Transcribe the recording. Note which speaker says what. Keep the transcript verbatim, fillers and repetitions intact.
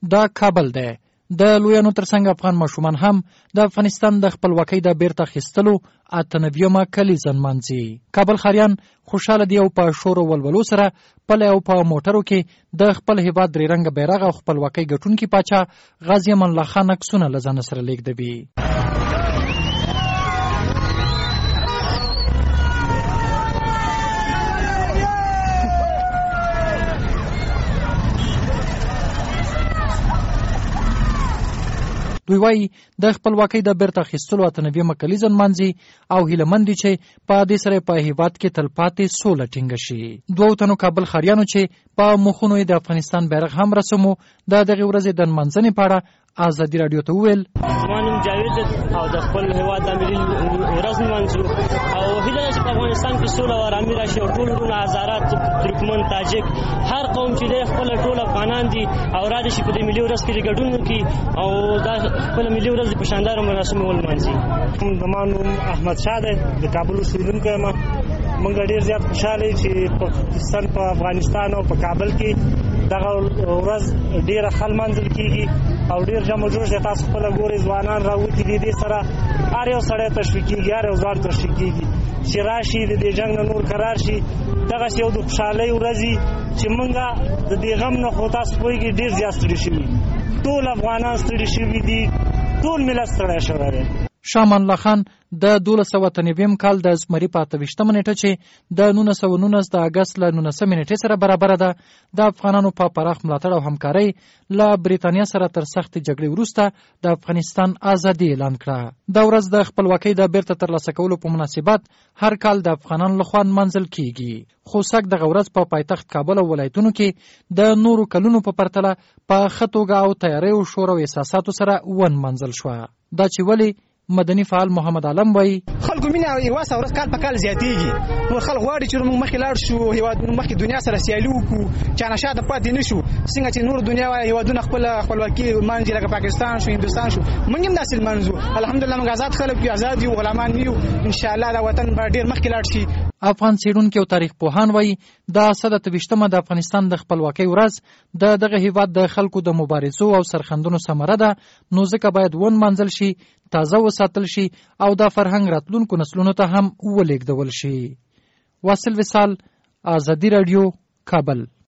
Speaker 1: دا کابل دی. د لویانو ترڅنګ افغان ماشومان هم د افغانستان د خپلواکۍ د بیرته اخیستلو اته نویمه کلیزه نمانځي. کابل ښاریان خوشحاله دي او په شور او ولولو سره پلی او په موټرو کې د خپل هیواد درې رنګه بیرغ او خپلواکۍ ګټونکي پاچا غازي امان الله خان عکسونه له ځانه سره لیږدوي. دوی وایي د خپلواکۍ د بیرته اخیستلو اته نویمه کلیزه نمانځي او هیلهمند دي چې په دې سره په هیواد کې تلپاتې سوله ټینګه شي. دوو تنو کابل ښاریانو چې په مخونو یې د افغانستان بیرغ هم رسمو د دغې ورځې د نمانځنې په اړه ازادي راډیو ته وویل:
Speaker 2: زما نوم جاوید او د خپل هیواد د ملي ورځ نمانځو او هیله ده چې په افغانستان کې سوله او ارامي راشي او ټول وروڼه هزاره ترکمن تاجک هر قوم چې دی خپل ټول افغانان دي او را دي چې په دې ملي ورځ کې ګډون وکړي او دا خپل ملي ورځ په شانداره مراسمو ولمانځي.
Speaker 3: زما نوم احمد شاه دی، د کابل اوسېدونکی یم. موږ ډېر زیات خوشحاله یو چې پاکستان په افغانستان او په کابل کې دغه ورځ ډېره ښه لمانځل کېږي او ډېر جمع جوش دی. تاسو خپله ګورئ ځوانان راوتي دي، دې سره هر یو سړی تشویق کېږي، هر یو ځوان تشویق کېږي چې راشي د دې جنګ نه نور قرار شي. دغسې یو د خوشحالۍ ورځې چې موږ د دې غم نه خو تاسو پوهېږئ ډېر زیات ستړي شوي، ټول افغانان ستړي شوي دي، ټول ملت ستړی شوی دی.
Speaker 1: شاه امان الله خان د دولس سوه اته نویم کال د زمري په اته ویشتمه نیټه چې د نولس سوه نولس د اګست له نولسمې نیټې سره برابره ده، د افغانانو په پراخ ملاتړ او همکارۍ له برېټانیا سره تر سختې جګړې وروسته د افغانستان ازادي اعلان کړه. دا ورځ د خپلواکۍ د بیرته ترلاسه کولو په مناسبت هر کال د افغانانو لخوا نمانځل کیږي. خو سږ دغه ورځ په پا پایتخت کابل او ولایتونو کې د نورو کلونو په پرتله په ښه توګه او تیاریو شور او احساساتو سره ونمانځل شوه. دا چې ولې مدني فعال محمد عالم وایي:
Speaker 4: خلکو مینه او یواسه ورځ کال په کال زیاتېږي. نو خلک غواړي چې موږ مخکې لاړ شو، هېوادونه مخکې دنیا سره سیالي وکړو، چا نه شاته پاتې نه شو. څنګه چې نور دنیا هېوادونه خپل خپلواکي لمانځي، لکه پاکستان شو، هندوستان شو، موږ هم داسې لمانځو. الحمدلله موږ آزاد خلک یو، آزاد یو، غلامان نه یو. انشاءالله دا وطن به ډېر مخکې لاړ شي.
Speaker 1: افغان څېړونکي او تاریخ پوهان وایي د سد اته ویشتمه د افغانستان د خپلواکۍ ورځ د دغه هیواد د خلکو د مبارزو او سرښندنو ثمره ده، نو ځکه باید ونمانځل شي، تازه وساتل شي او دا فرهنګ راتلونکو نسلونو ته هم ولېږدول شي. واصل وصال، ازادي راډیو، کابل.